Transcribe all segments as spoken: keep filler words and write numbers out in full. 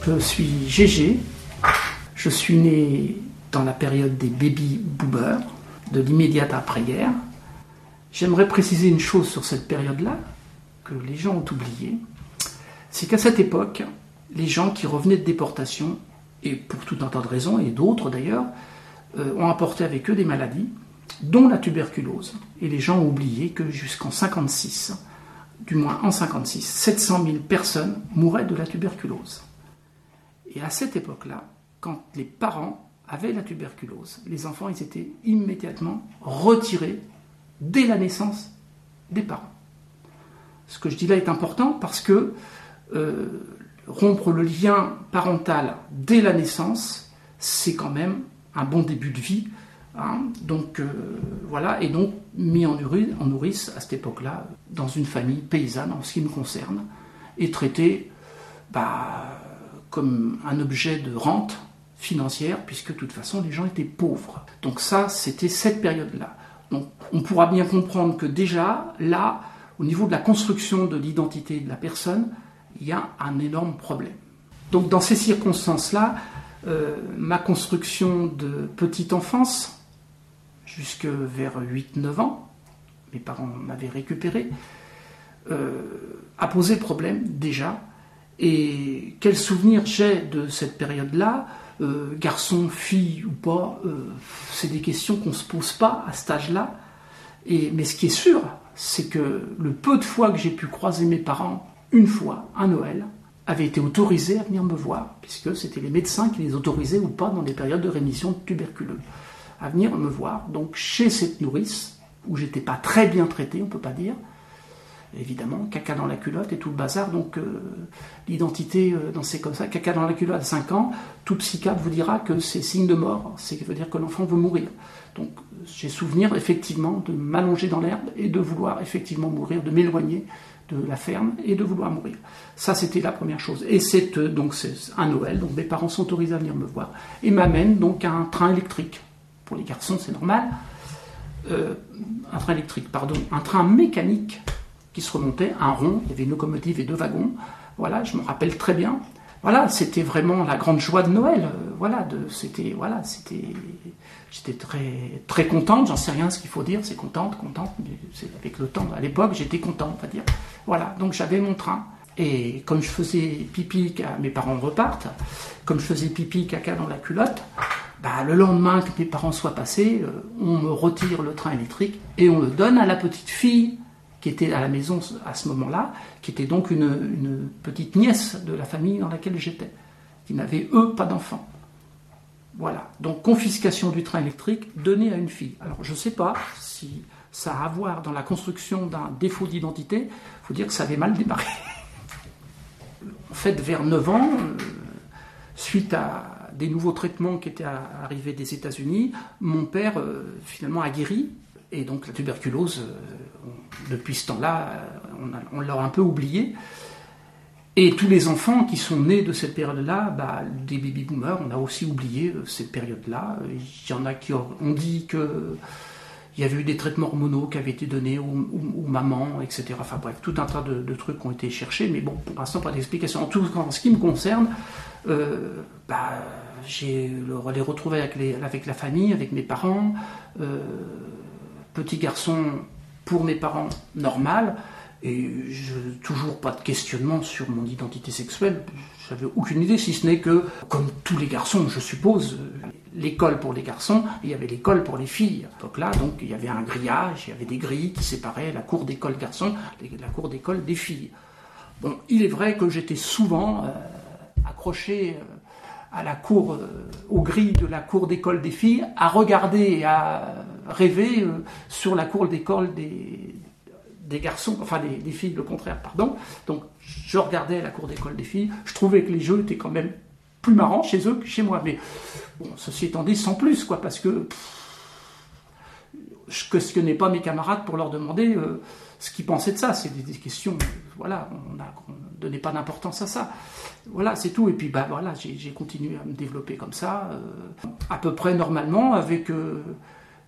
Je suis Gégé, je suis né dans la période des baby-boomers, de l'immédiate après-guerre. J'aimerais préciser une chose sur cette période-là, que les gens ont oublié, c'est qu'à cette époque, les gens qui revenaient de déportation, et pour tout un tas de raisons, et d'autres d'ailleurs, euh, ont apporté avec eux des maladies, dont la tuberculose. Et les gens ont oublié que jusqu'en cinquante-six, du moins en cinquante-six, sept cent mille personnes mouraient de la tuberculose. Et à cette époque-là, quand les parents avaient la tuberculose, les enfants ils étaient immédiatement retirés dès la naissance des parents. Ce que je dis là est important parce que euh, rompre le lien parental dès la naissance, c'est quand même un bon début de vie. Hein, donc euh, voilà, et donc mis en, uri- en nourrice à cette époque-là, dans une famille paysanne en ce qui me concerne, et traité bah, comme un objet de rente financière, puisque de toute façon les gens étaient pauvres. Donc ça, c'était cette période-là. Donc on pourra bien comprendre que déjà, là, au niveau de la construction de l'identité de la personne, il y a un énorme problème. Donc dans ces circonstances-là, euh, ma construction de petite enfance, jusque vers huit neuf ans, mes parents m'avaient récupéré, euh, a posé problème déjà. Et quel souvenir j'ai de cette période-là, euh, garçon, fille ou pas, euh, c'est des questions qu'on ne se pose pas à cet âge-là. Et, mais ce qui est sûr, c'est que le peu de fois que j'ai pu croiser mes parents, une fois, à Noël, avaient été autorisés à venir me voir, puisque c'était les médecins qui les autorisaient ou pas dans des périodes de rémission de tuberculeux, à venir me voir. Donc chez cette nourrice, où j'étais pas très bien traité, on peut pas dire, évidemment, caca dans la culotte et tout le bazar, donc euh, l'identité, euh, dans ces comme ça, caca dans la culotte à cinq ans, tout psychiatre vous dira que c'est signe de mort, c'est veut dire que l'enfant veut mourir. Donc j'ai souvenir effectivement de m'allonger dans l'herbe et de vouloir effectivement mourir, de m'éloigner de la ferme et de vouloir mourir. Ça c'était la première chose. Et c'est euh, donc c'est un Noël, donc mes parents sont autorisés à venir me voir et m'amènent donc à un train électrique. Pour les garçons c'est normal, euh, un train électrique, pardon, un train mécanique qui se remontait, un rond, il y avait une locomotive et deux wagons, voilà, je me rappelle très bien. Voilà, c'était vraiment la grande joie de Noël, euh, voilà, de, c'était, voilà, c'était, j'étais très, très contente, j'en sais rien ce qu'il faut dire, c'est contente, contente, mais c'est avec le temps, à l'époque, j'étais content, on va dire. Voilà, donc j'avais mon train, et comme je faisais pipi, mes parents repartent, comme je faisais pipi, caca dans la culotte, bah, le lendemain que mes parents soient passés, euh, on me retire le train électrique, et on le donne à la petite fille, qui était à la maison à ce moment-là, qui était donc une, une petite nièce de la famille dans laquelle j'étais, qui n'avait, eux, pas d'enfants. Voilà, donc confiscation du train électrique donné à une fille. Alors je ne sais pas si ça a à voir dans la construction d'un défaut d'identité, il faut dire que ça avait mal démarré. En fait, vers neuf ans, euh, suite à des nouveaux traitements qui étaient arrivés des États-Unis, mon père, euh, finalement, a guéri. Et donc la tuberculose, euh, on, depuis ce temps-là, on, a, on l'a un peu oublié. Et tous les enfants qui sont nés de cette période-là, bah, des baby-boomers, on a aussi oublié euh, cette période-là. Il y en a qui ont dit qu'il y avait eu des traitements hormonaux qui avaient été donnés aux, aux, aux mamans, et cetera. Enfin bref, tout un tas de, de trucs qui ont été cherchés, mais bon, pour l'instant, pas d'explication. En tout cas, en ce qui me concerne, euh, bah, j'ai le, les retrouvé avec, les, avec la famille, avec mes parents, euh, petit garçon pour mes parents normal, et je, toujours pas de questionnement sur mon identité sexuelle, j'avais aucune idée, si ce n'est que, comme tous les garçons, je suppose, l'école pour les garçons, il y avait l'école pour les filles. À cette époque-là, donc il y avait un grillage, il y avait des grilles qui séparaient la cour d'école garçons et la cour d'école des filles. Bon, il est vrai que j'étais souvent euh, accroché euh, à la cour, euh, aux grilles de la cour d'école des filles, à regarder et à rêver euh, sur la cour d'école des, des garçons, enfin des, des filles, le contraire, pardon. Donc je regardais la cour d'école des filles, je trouvais que les jeux étaient quand même plus marrants chez eux que chez moi, mais bon, ceci étant dit, sans plus, quoi, parce que pff, je questionnais pas mes camarades pour leur demander euh, ce qu'ils pensaient de ça, c'est des, des questions, voilà, on ne donnait pas d'importance à ça. Voilà, c'est tout. Et puis, bah, voilà, j'ai, j'ai continué à me développer comme ça, euh, à peu près normalement, avec euh,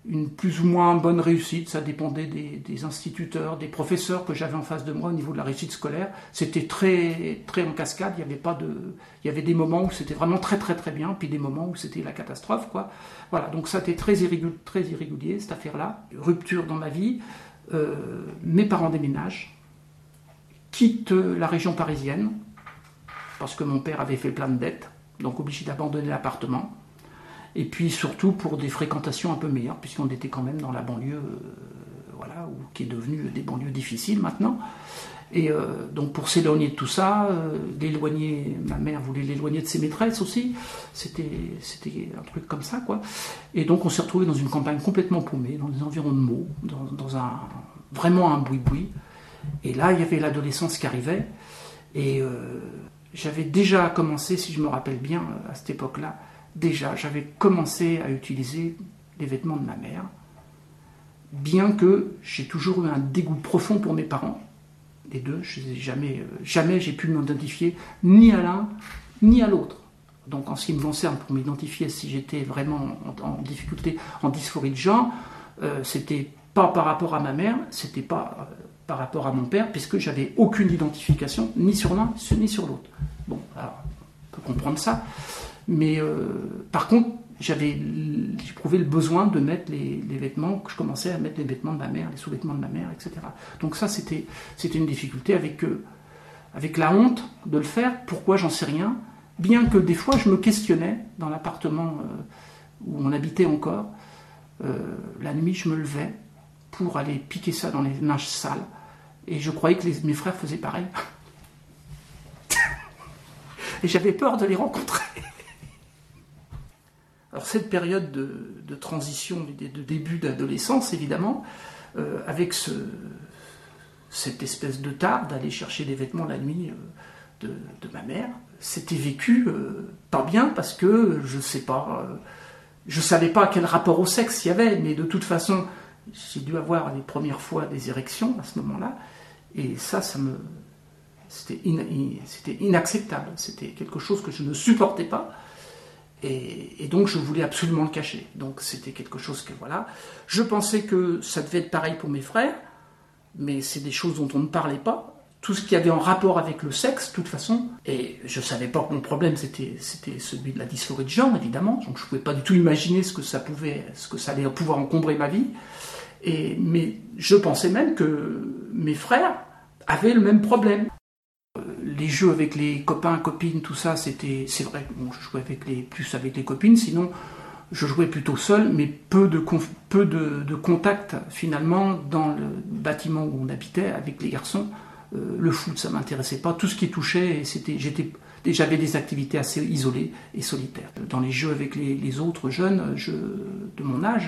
une plus ou moins bonne réussite, ça dépendait des, des instituteurs, des professeurs que j'avais en face de moi au niveau de la réussite scolaire. C'était très, très en cascade, il y avait pas de, il y avait des moments où c'était vraiment très très très bien, puis des moments où c'était la catastrophe, quoi. Voilà, donc ça a été très irrégulier, très irrégulier cette affaire-là. Rupture dans ma vie, euh, mes parents déménagent, quittent la région parisienne, parce que mon père avait fait plein de dettes, donc obligé d'abandonner l'appartement. Et puis surtout pour des fréquentations un peu meilleures, puisqu'on était quand même dans la banlieue, euh, voilà, où, qui est devenue des banlieues difficiles maintenant. Et euh, donc pour s'éloigner de tout ça, euh, l'éloigner, ma mère voulait l'éloigner de ses maîtresses aussi, c'était, c'était un truc comme ça, quoi. Et donc on s'est retrouvé dans une campagne complètement paumée, dans des environs de Meaux, dans, dans un, vraiment un boui-boui. Et là, il y avait l'adolescence qui arrivait, et euh, j'avais déjà commencé, si je me rappelle bien, à cette époque-là, déjà, j'avais commencé à utiliser les vêtements de ma mère, bien que j'ai toujours eu un dégoût profond pour mes parents, les deux, je n'ai jamais, jamais j'ai pu m'identifier ni à l'un ni à l'autre. Donc en ce qui me concerne, pour m'identifier si j'étais vraiment en, en difficulté, en dysphorie de genre, euh, c'était pas par rapport à ma mère, c'était pas euh, par rapport à mon père, puisque j'avais aucune identification, ni sur l'un, ni sur l'autre. Bon, alors, on peut comprendre ça. Mais euh, par contre, j'avais j'éprouvais le besoin de mettre les, les vêtements, que je commençais à mettre les vêtements de ma mère, les sous-vêtements de ma mère, et cetera. Donc ça, c'était, c'était une difficulté avec, euh, avec la honte de le faire. Pourquoi, j'en sais rien. Bien que des fois, je me questionnais dans l'appartement euh, où on habitait encore. Euh, la nuit, je me levais pour aller piquer ça dans les linges sales. Et je croyais que les, mes frères faisaient pareil. Et j'avais peur de les rencontrer. Alors cette période de, de transition, de, de début d'adolescence, évidemment, euh, avec ce, cette espèce de tare d'aller chercher des vêtements la nuit euh, de, de ma mère, c'était vécu euh, pas bien parce que, je sais pas, euh, je savais pas quel rapport au sexe il y avait, mais de toute façon, j'ai dû avoir les premières fois des érections à ce moment-là, et ça, ça me, c'était, in, in, c'était inacceptable, c'était quelque chose que je ne supportais pas. Et, et donc je voulais absolument le cacher. Donc c'était quelque chose que voilà. Je pensais que ça devait être pareil pour mes frères, mais c'est des choses dont on ne parlait pas. Tout ce qui avait en rapport avec le sexe, de toute façon. Et je savais pas que mon problème c'était, c'était celui de la dysphorie de genre, évidemment. Donc je pouvais pas du tout imaginer ce que ça pouvait, ce que ça allait pouvoir encombrer ma vie. Et, mais je pensais même que mes frères avaient le même problème. Les jeux avec les copains, copines, tout ça, c'était, c'est vrai, bon, je jouais avec les, plus avec les copines, sinon je jouais plutôt seul, mais peu de, peu de, de contact finalement dans le bâtiment où on habitait avec les garçons. Euh, le foot, ça m'intéressait pas. Tout ce qui touchait, c'était, j'étais, j'avais des activités assez isolées et solitaires. Dans les jeux avec les, les autres jeunes je, de mon âge,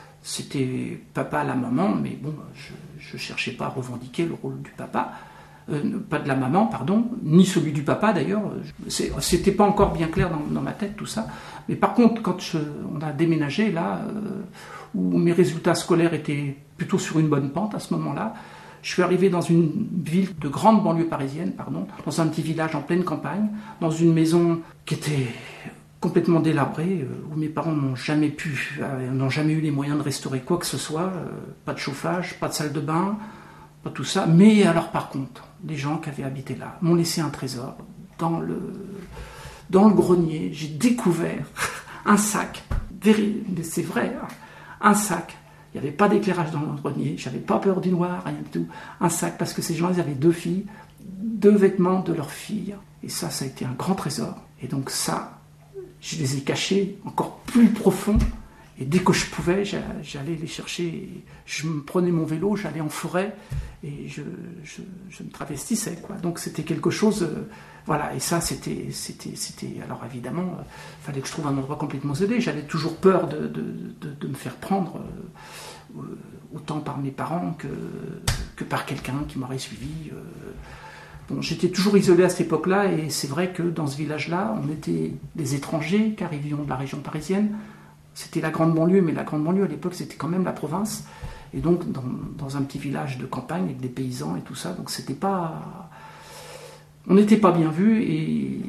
c'était papa, la maman, mais bon, je ne cherchais pas à revendiquer le rôle du papa. Euh, pas de la maman, pardon, ni celui du papa d'ailleurs. C'est, c'était pas encore bien clair dans, dans ma tête tout ça. Mais par contre, quand je, on a déménagé là, euh, où mes résultats scolaires étaient plutôt sur une bonne pente à ce moment-là, je suis arrivé dans une ville de grande banlieue parisienne, pardon, dans un petit village en pleine campagne, dans une maison qui était complètement délabrée, euh, où mes parents n'ont jamais pu, euh, n'ont jamais eu les moyens de restaurer quoi que ce soit, euh, pas de chauffage, pas de salle de bain, pas tout ça. Mais alors par contre, les gens qui avaient habité là m'ont laissé un trésor. Dans le, dans le grenier, j'ai découvert un sac, c'est vrai, un sac. Il n'y avait pas d'éclairage dans le grenier, j'avais pas peur du noir, rien du tout. Un sac, parce que ces gens, ils avaient deux filles, deux vêtements de leurs filles. Et ça, ça a été un grand trésor. Et donc ça, je les ai cachés encore plus profond. Et dès que je pouvais, j'allais les chercher. Je me prenais mon vélo, j'allais en forêt et je, je, je me travestissais, quoi. Donc c'était quelque chose, euh, voilà. Et ça, c'était, c'était, c'était. Alors évidemment, il euh, fallait que je trouve un endroit complètement isolé. J'avais toujours peur de, de, de, de me faire prendre, euh, autant par mes parents que, que par quelqu'un qui m'aurait suivi. Euh. Bon, j'étais toujours isolé à cette époque-là, et c'est vrai que dans ce village-là, on était des étrangers qui arrivions de la région parisienne. C'était la grande banlieue, mais la grande banlieue à l'époque c'était quand même la province, et donc dans, dans un petit village de campagne avec des paysans et tout ça, donc c'était pas, on n'était pas bien vus, et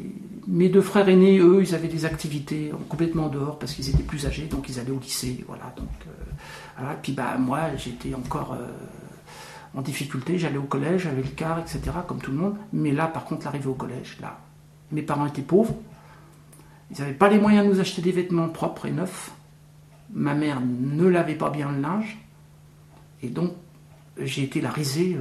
Mes deux frères aînés, eux, ils avaient des activités complètement dehors parce qu'ils étaient plus âgés, donc ils allaient au lycée, voilà. Donc, euh, voilà. Puis bah, moi, j'étais encore euh, en difficulté, j'allais au collège, j'avais le car, et cetera, comme tout le monde. Mais là, par contre, l'arrivée au collège, là, mes parents étaient pauvres, ils n'avaient pas les moyens de nous acheter des vêtements propres et neufs. Ma mère ne lavait pas bien le linge, et donc j'ai été la risée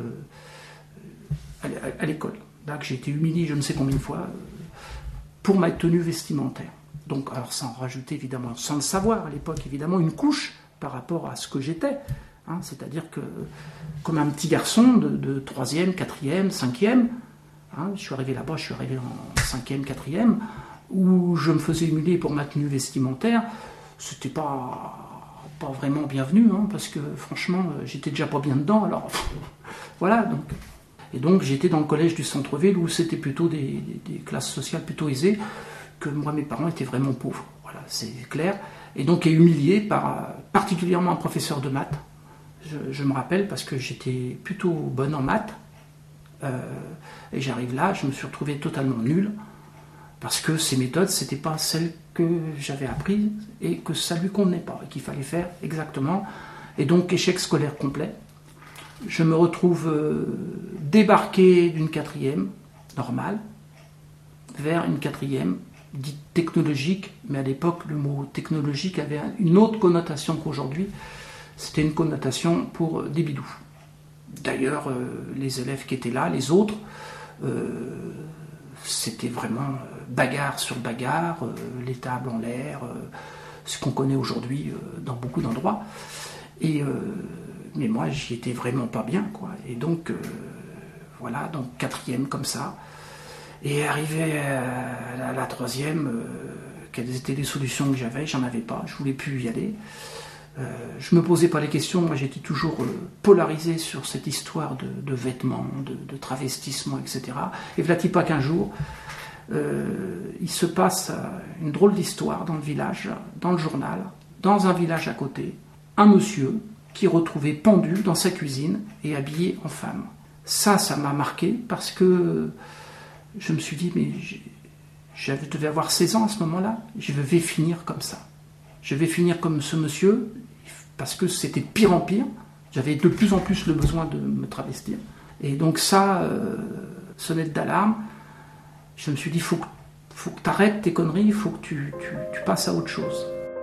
euh, à l'école. Là, que j'ai été humilié je ne sais combien de fois euh, pour ma tenue vestimentaire. Donc, alors sans rajouter évidemment, sans le savoir à l'époque, évidemment, une couche par rapport à ce que j'étais. Hein, c'est-à-dire que, comme un petit garçon de, de troisième, quatrième, cinquième, hein, je suis arrivé là-bas, je suis arrivé en cinquième, quatrième, où je me faisais humilier pour ma tenue vestimentaire, c'était pas, pas vraiment bienvenu, hein, parce que franchement, j'étais déjà pas bien dedans, alors voilà. Donc. Et donc j'étais dans le collège du centre-ville où c'était plutôt des, des, des classes sociales plutôt aisées, que moi mes parents étaient vraiment pauvres, voilà, c'est clair. Et donc est humilié par particulièrement un professeur de maths, je, je me rappelle, parce que j'étais plutôt bonne en maths, euh, et j'arrive là, je me suis retrouvé totalement nul, parce que ces méthodes, c'était pas celles que j'avais apprises, et que ça lui convenait pas, et qu'il fallait faire exactement, et donc échec scolaire complet. Je me retrouve euh, débarqué d'une quatrième, normale, vers une quatrième, dite technologique, mais à l'époque, le mot technologique avait une autre connotation qu'aujourd'hui. C'était une connotation pour des bidous. D'ailleurs, euh, les élèves qui étaient là, les autres, euh, c'était vraiment bagarre sur bagarre, euh, les tables en l'air, euh, ce qu'on connaît aujourd'hui euh, dans beaucoup d'endroits. Et... Euh, mais moi, j'y étais vraiment pas bien, quoi. Et donc, euh, voilà, donc quatrième comme ça. Et arrivé à la, à la troisième, euh, quelles étaient les solutions que j'avais? J'en avais pas, je voulais plus y aller. Euh, je me posais pas les questions, moi j'étais toujours euh, polarisé sur cette histoire de, de vêtements, de, de travestissement, et cetera. Et voilà pas qu'un jour, euh, il se passe une drôle d'histoire dans le village, dans le journal, dans un village à côté, un monsieur qui est retrouvé pendu dans sa cuisine et habillé en femme. Ça, ça m'a marqué parce que je me suis dit, mais je devais avoir seize ans à ce moment-là, je vais finir comme ça. Je vais finir comme ce monsieur, parce que c'était de pire en pire. J'avais de plus en plus le besoin de me travestir. Et donc ça, euh, sonnette d'alarme, je me suis dit, il faut, faut que tu arrêtes tes conneries, il faut que tu, tu, tu passes à autre chose.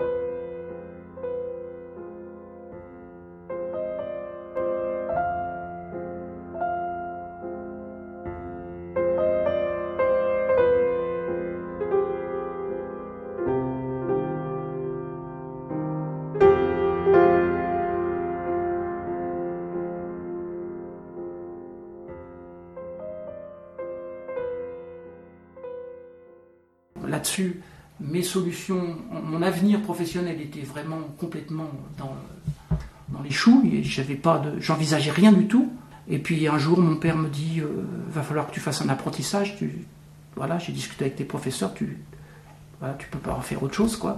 Là-dessus, mes solutions, mon avenir professionnel était vraiment complètement dans, dans les choux, et j'avais pas de, j'envisageais rien du tout. Et puis un jour, mon père me dit, euh, va falloir que tu fasses un apprentissage. Tu, voilà, j'ai discuté avec tes professeurs, tu, voilà, tu peux pas en faire autre chose, quoi.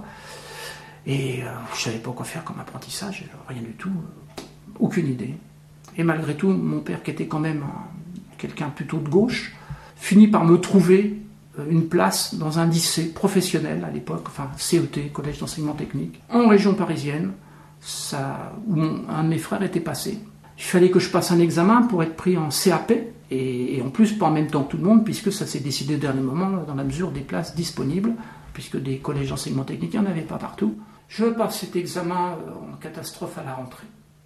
Et euh, je savais pas quoi faire comme apprentissage, rien du tout, euh, aucune idée. Et malgré tout, mon père, qui était quand même un, quelqu'un plutôt de gauche, finit par me trouver une place dans un lycée professionnel à l'époque, enfin C E T, Collège d'enseignement technique, en région parisienne, ça, où mon, un de mes frères était passé. Il fallait que je passe un examen pour être pris en C A P, et, et en plus pas en même temps que tout le monde, puisque ça s'est décidé au dernier moment dans la mesure des places disponibles, puisque des collèges d'enseignement technique, il n'y en avait pas partout. Je passe cet examen en catastrophe à la rentrée.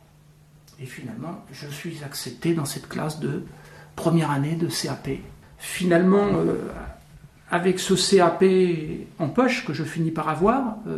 Et finalement, je suis accepté dans cette classe de première année de C A P. Finalement, euh, avec ce C A P en poche que je finis par avoir, euh,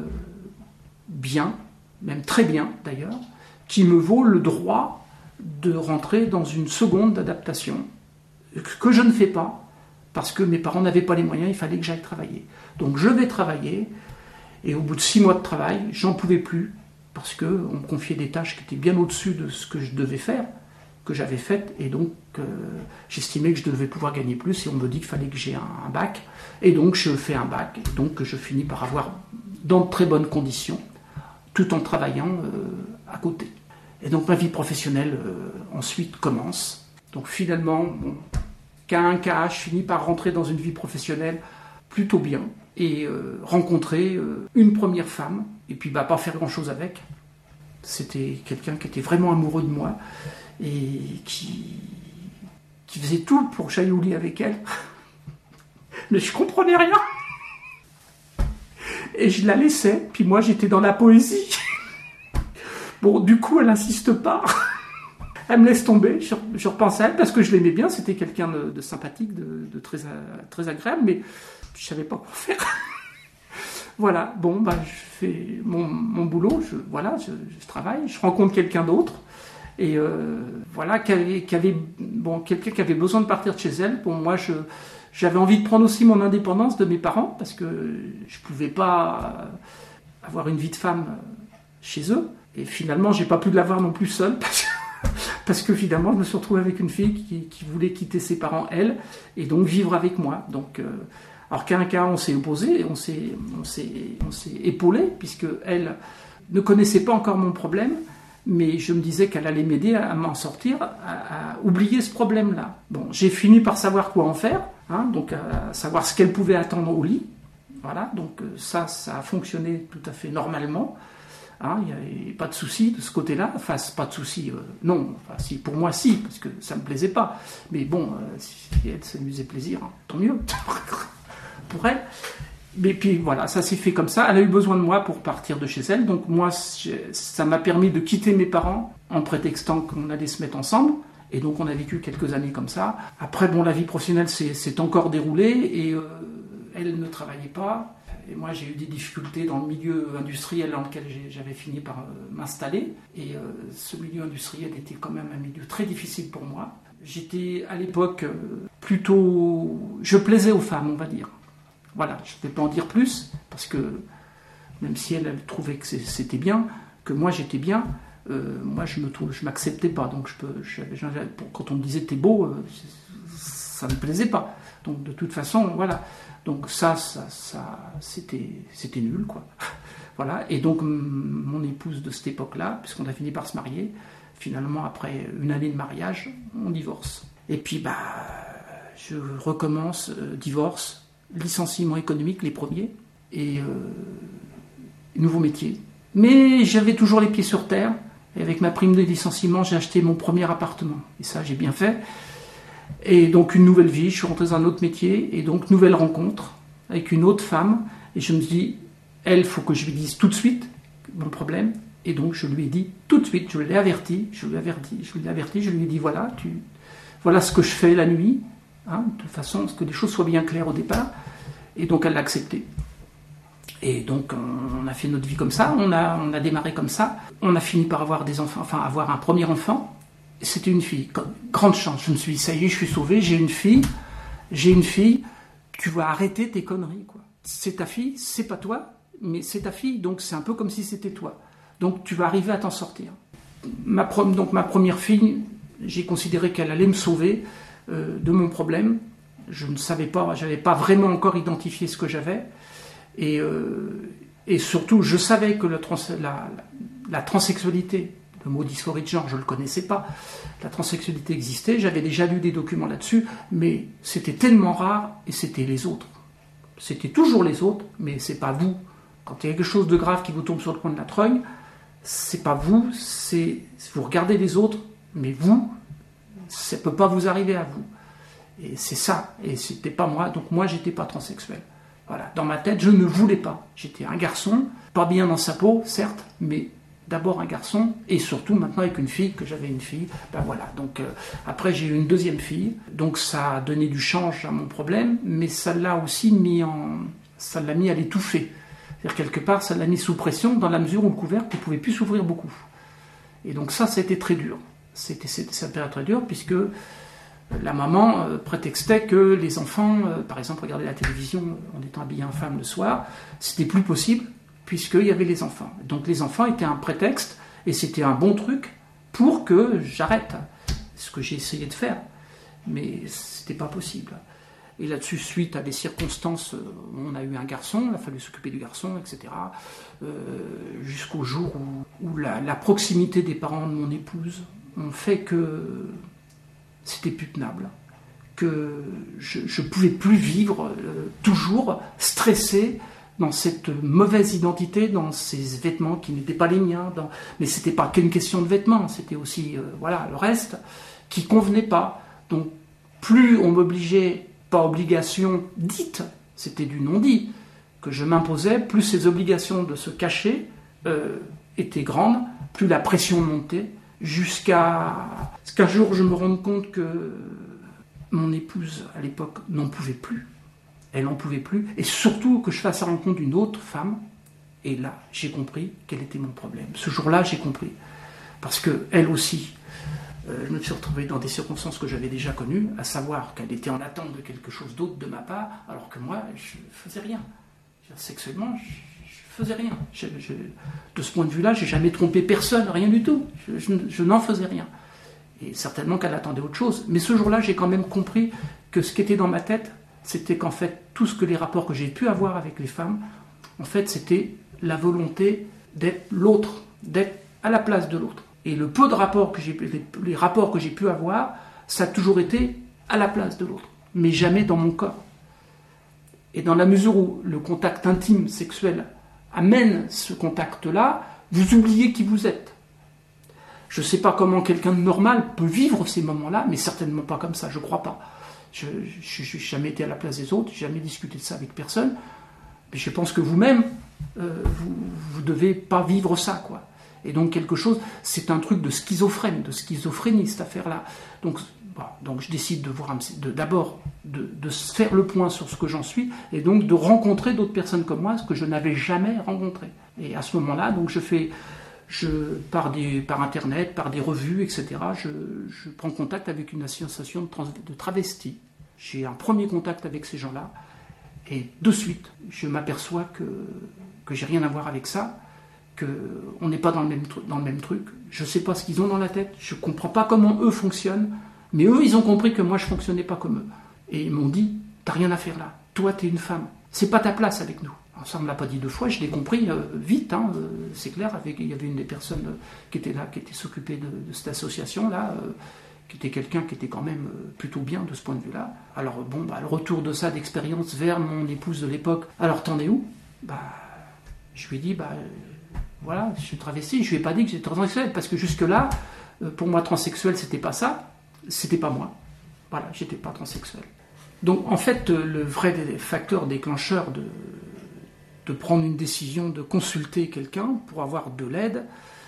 bien, même très bien d'ailleurs, qui me vaut le droit de rentrer dans une seconde d'adaptation, que je ne fais pas, parce que mes parents n'avaient pas les moyens, il fallait que j'aille travailler. Donc je vais travailler, et au bout de six mois de travail, j'en pouvais plus, parce qu'on me confiait des tâches qui étaient bien au-dessus de ce que je devais faire, que j'avais faites, et donc euh, j'estimais que je devais pouvoir gagner plus, et on me dit qu'il fallait que j'ai un, un bac, et donc je fais un bac, et donc je finis par avoir dans de très bonnes conditions, tout en travaillant euh, à côté. Et donc ma vie professionnelle euh, ensuite commence. Donc finalement, bon, K un, K H, je finis par rentrer dans une vie professionnelle plutôt bien et euh, rencontrer euh, une première femme et puis bah, pas faire grand-chose avec. C'était quelqu'un qui était vraiment amoureux de moi et qui, qui faisait tout pour que j'aille au lit avec elle. Mais je comprenais rien. Et je la laissais, puis moi j'étais dans la poésie. Bon, du coup, elle n'insiste pas. Elle me laisse tomber, je, je repense à elle, parce que je l'aimais bien, c'était quelqu'un de, de sympathique, de, de très, très agréable, mais je savais pas quoi faire. Voilà, bon, bah, je fais mon, mon boulot, je, voilà, je, je travaille, je rencontre quelqu'un d'autre, et euh, voilà, qui avait, qui avait, bon, quelqu'un qui avait besoin de partir de chez elle. Bon, moi, je, j'avais envie de prendre aussi mon indépendance de mes parents, parce que je pouvais pas avoir une vie de femme chez eux, et finalement, j'ai pas pu l'avoir non plus seule, parce que Parce que finalement, je me suis retrouvé avec une fille qui, qui voulait quitter ses parents, elle, et donc vivre avec moi. Donc, euh, alors qu'à un cas, on s'est opposé, on s'est, on s'est, on s'est épaulé, puisque elle ne connaissait pas encore mon problème, mais je me disais qu'elle allait m'aider à, à m'en sortir, à, à oublier ce problème-là. Bon, j'ai fini par savoir quoi en faire, hein, donc à savoir ce qu'elle pouvait attendre au lit. Voilà, donc ça, ça a fonctionné tout à fait normalement. Hein, il n'y a pas de souci de ce côté-là, enfin pas de souci, euh, non, enfin, si, pour moi si, parce que ça ne me plaisait pas, mais bon, euh, si elle s'amusait plaisir, hein, tant mieux, pour elle. Mais puis voilà, ça s'est fait comme ça, elle a eu besoin de moi pour partir de chez elle, donc moi, ça m'a permis de quitter mes parents en prétextant qu'on allait se mettre ensemble, et donc on a vécu quelques années comme ça. Après, bon, la vie professionnelle s'est, s'est encore déroulée, et euh, elle ne travaillait pas. Et moi, j'ai eu des difficultés dans le milieu industriel dans lequel j'avais fini par euh, m'installer. Et euh, ce milieu industriel était quand même un milieu très difficile pour moi. J'étais à l'époque euh, plutôt... Je plaisais aux femmes, on va dire. Voilà, je ne vais pas en dire plus, parce que même si elle, elle trouvait que c'était bien, que moi j'étais bien, euh, moi je me trouve, je m'acceptais pas. Donc je peux, je, je, quand on me disait t'es beau, euh, ça ne me plaisait pas. Donc de toute façon, voilà. Donc ça, ça, ça c'était, c'était nul, quoi. Voilà. Et donc mon épouse de cette époque-là, puisqu'on a fini par se marier, finalement après une année de mariage, on divorce. Et puis bah, je recommence, euh, divorce, licenciement économique, les premiers, et euh, nouveau métier. Mais j'avais toujours les pieds sur terre. Et avec ma prime de licenciement, j'ai acheté mon premier appartement. Et ça, j'ai bien fait. Et donc une nouvelle vie, je suis rentré dans un autre métier, et donc nouvelle rencontre avec une autre femme, et je me dis, elle, il faut que je lui dise tout de suite mon problème, et donc je lui ai dit tout de suite, je l'ai averti, je lui ai averti, je lui ai averti, je lui ai dit, voilà, tu, voilà ce que je fais la nuit, hein, de façon à ce que les choses soient bien claires au départ, et donc elle l'a accepté. Et donc on a fait notre vie comme ça, on a, on a démarré comme ça, on a fini par avoir des enfants, enfin avoir un premier enfant. C'était une fille, grande chance. Je me suis dit, ça y est, je suis sauvé, j'ai une fille, j'ai une fille, tu vas arrêter tes conneries, quoi. C'est ta fille, c'est pas toi, mais c'est ta fille, donc c'est un peu comme si c'était toi. Donc tu vas arriver à t'en sortir. Ma, donc, ma première fille, j'ai considéré qu'elle allait me sauver euh, de mon problème. Je ne savais pas, j'avais pas vraiment encore identifié ce que j'avais. Et, euh, et surtout, je savais que le trans, la, la, la transsexualité, le mot dysphorie de genre, je ne le connaissais pas. La transsexualité existait, j'avais déjà lu des documents là-dessus, mais c'était tellement rare, et c'était les autres. C'était toujours les autres, mais c'est pas vous. Quand il y a quelque chose de grave qui vous tombe sur le coin de la trogne, c'est pas vous, c'est vous regardez les autres, mais vous, ça ne peut pas vous arriver à vous. Et c'est ça, et c'était pas moi, donc moi j'étais pas transsexuel. Voilà, dans ma tête, je ne voulais pas. J'étais un garçon, pas bien dans sa peau, certes, mais d'abord un garçon, et surtout maintenant avec une fille, que j'avais une fille, ben voilà. Donc euh, après j'ai eu une deuxième fille, donc ça a donné du change à mon problème, mais ça l'a aussi mis en, ça l'a mis à l'étouffer. C'est-à-dire quelque part, ça l'a mis sous pression dans la mesure où le couvercle ne pouvait plus s'ouvrir beaucoup. Et donc ça, c'était très dur. C'était, c'était cette période très dure, puisque la maman euh, prétextait que les enfants, euh, par exemple, regardaient la télévision en étant habillés en femme le soir, c'était plus possible, puisqu'il y avait les enfants. Donc les enfants étaient un prétexte, et c'était un bon truc pour que j'arrête. Ce que j'ai essayé de faire, mais c'était pas possible. Et là-dessus, suite à des circonstances, on a eu un garçon, il a fallu s'occuper du garçon, et cetera. Euh, jusqu'au jour où, où la, la proximité des parents de mon épouse ont fait que c'était plus tenable. que je ne pouvais plus vivre euh, toujours stressé dans cette mauvaise identité, dans ces vêtements qui n'étaient pas les miens, dans... mais c'était pas qu'une question de vêtements, c'était aussi euh, voilà le reste qui convenait pas. Donc plus on m'obligeait, pas obligation dite, c'était du non-dit, que je m'imposais, plus ces obligations de se cacher euh, étaient grandes, plus la pression montait, jusqu'à ce qu'un jour je me rende compte que mon épouse à l'époque n'en pouvait plus. Elle n'en pouvait plus, et surtout que je fasse la rencontre d'une autre femme, et là j'ai compris quel était mon problème. Ce jour-là j'ai compris, parce que elle aussi, euh, je me suis retrouvé dans des circonstances que j'avais déjà connues, à savoir qu'elle était en attente de quelque chose d'autre de ma part, alors que moi je faisais rien. Sexuellement, je, je faisais rien. Je, je, de ce point de vue-là, j'ai jamais trompé personne, rien du tout. Je, je, je n'en faisais rien. Et certainement qu'elle attendait autre chose. Mais ce jour-là, j'ai quand même compris que ce qui était dans ma tête, c'était qu'en fait, tout ce que les rapports que j'ai pu avoir avec les femmes, en fait, c'était la volonté d'être l'autre, d'être à la place de l'autre. Et le peu de rapports que j'ai, les, les rapports que j'ai pu avoir, ça a toujours été à la place de l'autre, mais jamais dans mon corps. Et dans la mesure où le contact intime sexuel amène ce contact-là, vous oubliez qui vous êtes. Je ne sais pas comment quelqu'un de normal peut vivre ces moments-là, mais certainement pas comme ça, je ne crois pas. Je n'ai jamais été à la place des autres, je n'ai jamais discuté de ça avec personne, mais je pense que vous-même, euh, vous ne devez pas vivre ça, quoi. Et donc quelque chose, c'est un truc de schizophrène, de schizophrénie, cette affaire-là. Donc, bon, donc je décide de voir, de, d'abord de, de faire le point sur ce que j'en suis, et donc de rencontrer d'autres personnes comme moi, ce que je n'avais jamais rencontré. Et à ce moment-là, donc je fais... Je, par, des, par Internet, par des revues, et cetera, je, je prends contact avec une association de, trans, de travestis. J'ai un premier contact avec ces gens-là, et de suite, je m'aperçois que, que j'ai rien à voir avec ça, qu'on n'est pas dans le, même, dans le même truc. Je ne sais pas ce qu'ils ont dans la tête, je ne comprends pas comment eux fonctionnent, mais eux, ils ont compris que moi, je ne fonctionnais pas comme eux. Et ils m'ont dit, t'as rien à faire là, toi, t'es une femme, c'est pas ta place avec nous. Alors, ça ne me l'a pas dit deux fois, je l'ai compris euh, vite, hein, euh, c'est clair, avec, il y avait une des personnes euh, qui était là, qui était s'occupée de, de cette association-là, euh, qui était quelqu'un qui était quand même euh, plutôt bien de ce point de vue-là. Alors bon, bah, le retour de ça, d'expérience vers mon épouse de l'époque, alors t'en es où? Bah, je lui ai dit, bah, euh, voilà, je suis travesti, je lui ai pas dit que j'étais transsexuel, parce que jusque-là, euh, pour moi, transsexuel, c'était pas ça, c'était pas moi. Voilà, j'étais pas transsexuel. Donc en fait, euh, le vrai facteur déclencheur de... de prendre une décision, de consulter quelqu'un pour avoir de l'aide,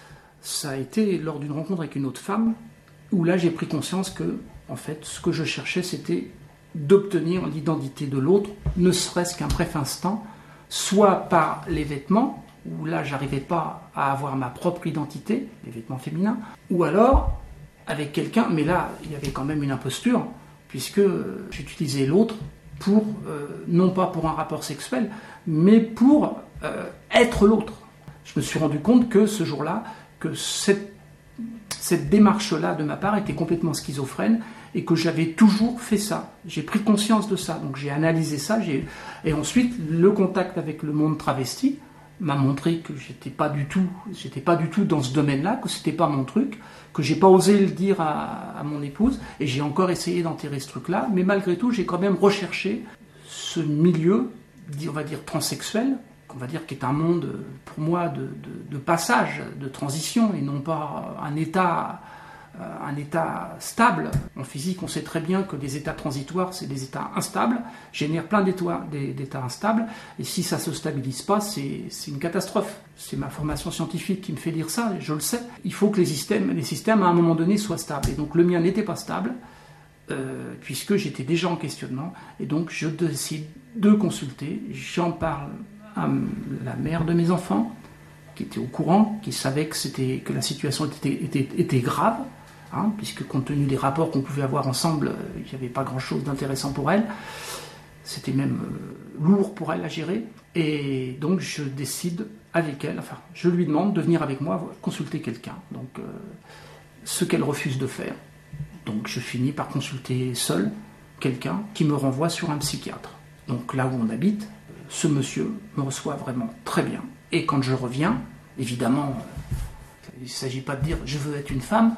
ça a été lors d'une rencontre avec une autre femme, où là j'ai pris conscience que, en fait, ce que je cherchais, c'était d'obtenir l'identité de l'autre, ne serait-ce qu'un bref instant, soit par les vêtements, où là j'arrivais pas à avoir ma propre identité, les vêtements féminins, ou alors avec quelqu'un, mais là il y avait quand même une imposture, puisque j'utilisais l'autre pour, euh, non pas pour un rapport sexuel, mais pour euh, être l'autre. Je me suis rendu compte que ce jour-là, que cette, cette démarche-là de ma part était complètement schizophrène et que j'avais toujours fait ça. J'ai pris conscience de ça, donc j'ai analysé ça, j'ai... et ensuite le contact avec le monde travesti m'a montré que j'étais pas du tout, j'étais pas du tout dans ce domaine-là, que c'était pas mon truc, que j'ai pas osé le dire à, à mon épouse, et j'ai encore essayé d'enterrer ce truc-là, mais malgré tout, j'ai quand même recherché ce milieu, on va dire transsexuel, qu'on va dire qui est un monde, pour moi, de, de, de passage, de transition, et non pas un état, un état stable. En physique, on sait très bien que les états transitoires, c'est des états instables, génèrent plein d'états, d'états instables, et si ça ne se stabilise pas, c'est, c'est une catastrophe. C'est ma formation scientifique qui me fait dire ça, je le sais. Il faut que les systèmes, les systèmes à un moment donné, soient stables. Et donc le mien n'était pas stable, euh, puisque j'étais déjà en questionnement, et donc je décide de consulter. J'en parle à la mère de mes enfants, qui était au courant, qui savait que, c'était, que la situation était, était, était grave, hein, puisque compte tenu des rapports qu'on pouvait avoir ensemble, il n'y avait pas grand-chose d'intéressant pour elle. C'était même euh, lourd pour elle à gérer. Et donc je décide avec elle, enfin je lui demande de venir avec moi consulter quelqu'un. Donc euh, ce qu'elle refuse de faire. Donc je finis par consulter seul quelqu'un qui me renvoie sur un psychiatre. Donc là où on habite, ce monsieur me reçoit vraiment très bien. Et quand je reviens, évidemment, il ne s'agit pas de dire « je veux être une femme euh, »,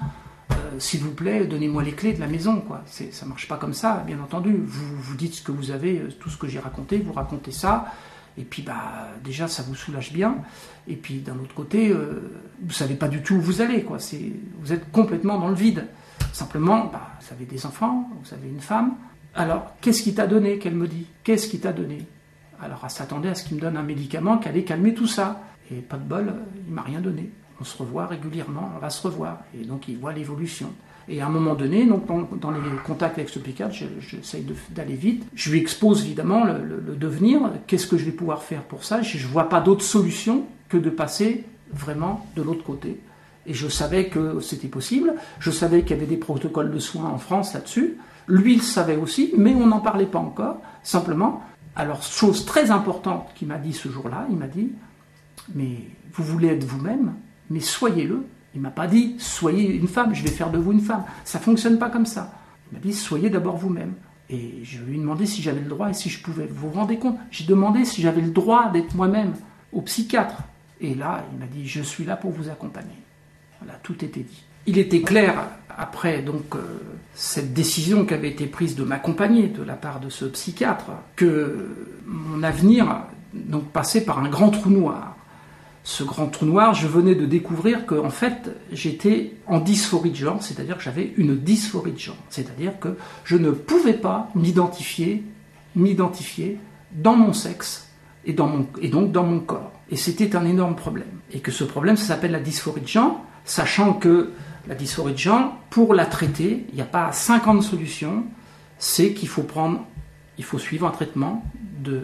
euh, s'il vous plaît, donnez-moi les clés de la maison, quoi. C'est, ça marche pas comme ça, bien entendu. Vous, vous dites ce que vous avez, tout ce que j'ai raconté, vous racontez ça, et puis bah déjà ça vous soulage bien. Et puis d'un autre côté, euh, vous savez pas du tout où vous allez, quoi. C'est, vous êtes complètement dans le vide. Simplement, bah, vous avez des enfants, vous avez une femme. Alors, qu'est-ce qui t'a donné, qu'elle me dit? Qu'est-ce qui t'a donné? Alors, elle s'attendait à ce qu'il me donne un médicament qui allait calmer tout ça. Et pas de bol, il m'a rien donné. On se revoit régulièrement, on va se revoir. Et donc, il voit l'évolution. Et à un moment donné, donc, dans, dans les contacts avec ce psychiatre, j'essaye de, d'aller vite. Je lui expose évidemment le, le, le devenir. Qu'est-ce que je vais pouvoir faire pour ça? Je ne vois pas d'autre solution que de passer vraiment de l'autre côté. Et je savais que c'était possible. Je savais qu'il y avait des protocoles de soins en France là-dessus. Lui, il savait aussi, mais on n'en parlait pas encore. Simplement, alors, chose très importante qu'il m'a dit ce jour-là, il m'a dit, mais vous voulez être vous-même, mais soyez-le. Il m'a pas dit, soyez une femme, je vais faire de vous une femme. Ça fonctionne pas comme ça. Il m'a dit, soyez d'abord vous-même. Et je lui ai demandé si j'avais le droit et si je pouvais. Vous vous rendez compte? J'ai demandé si j'avais le droit d'être moi-même au psychiatre. Et là, il m'a dit, je suis là pour vous accompagner. Voilà, tout était dit. Il était clair, après donc euh, cette décision qui avait été prise de m'accompagner de la part de ce psychiatre, que mon avenir donc passait par un grand trou noir. Ce grand trou noir, je venais de découvrir que en fait, j'étais en dysphorie de genre, c'est-à-dire que j'avais une dysphorie de genre, c'est-à-dire que je ne pouvais pas m'identifier, m'identifier dans mon sexe et, dans mon, et donc dans mon corps. Et c'était un énorme problème. Et que ce problème, ça s'appelle la dysphorie de genre, sachant que la dysphorie de genre, pour la traiter, il n'y a pas cinquante solutions, c'est qu'il faut prendre, il faut suivre un traitement de,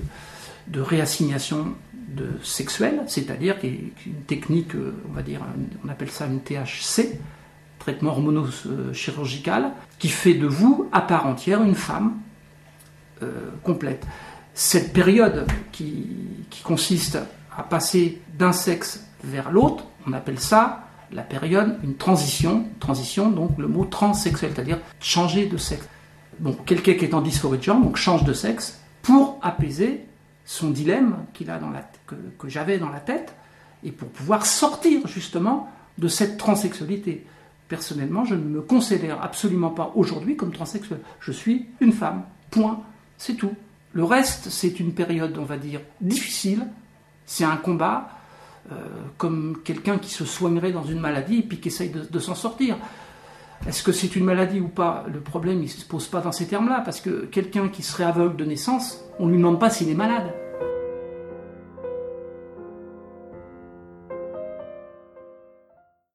de réassignation de sexuelle, c'est-à-dire une technique, on va dire, on appelle ça une T H C, traitement hormono-chirurgical, qui fait de vous, à part entière, une femme euh, complète. Cette période qui, qui consiste à passer d'un sexe vers l'autre, on appelle ça la période, une transition, transition, donc le mot transsexuel, c'est-à-dire changer de sexe. Bon, quelqu'un qui est en dysphorie de genre, donc change de sexe, pour apaiser son dilemme qu'il a dans la, que, que j'avais dans la tête, et pour pouvoir sortir justement de cette transsexualité. Personnellement, je ne me considère absolument pas aujourd'hui comme transsexuel. Je suis une femme, point, c'est tout. Le reste, c'est une période, on va dire, difficile, c'est un combat, Euh, comme quelqu'un qui se soignerait dans une maladie et puis qui essaye de, de s'en sortir. Est-ce que c'est une maladie ou pas? Le problème, il ne se pose pas dans ces termes-là, parce que quelqu'un qui serait aveugle de naissance, on ne lui demande pas s'il est malade.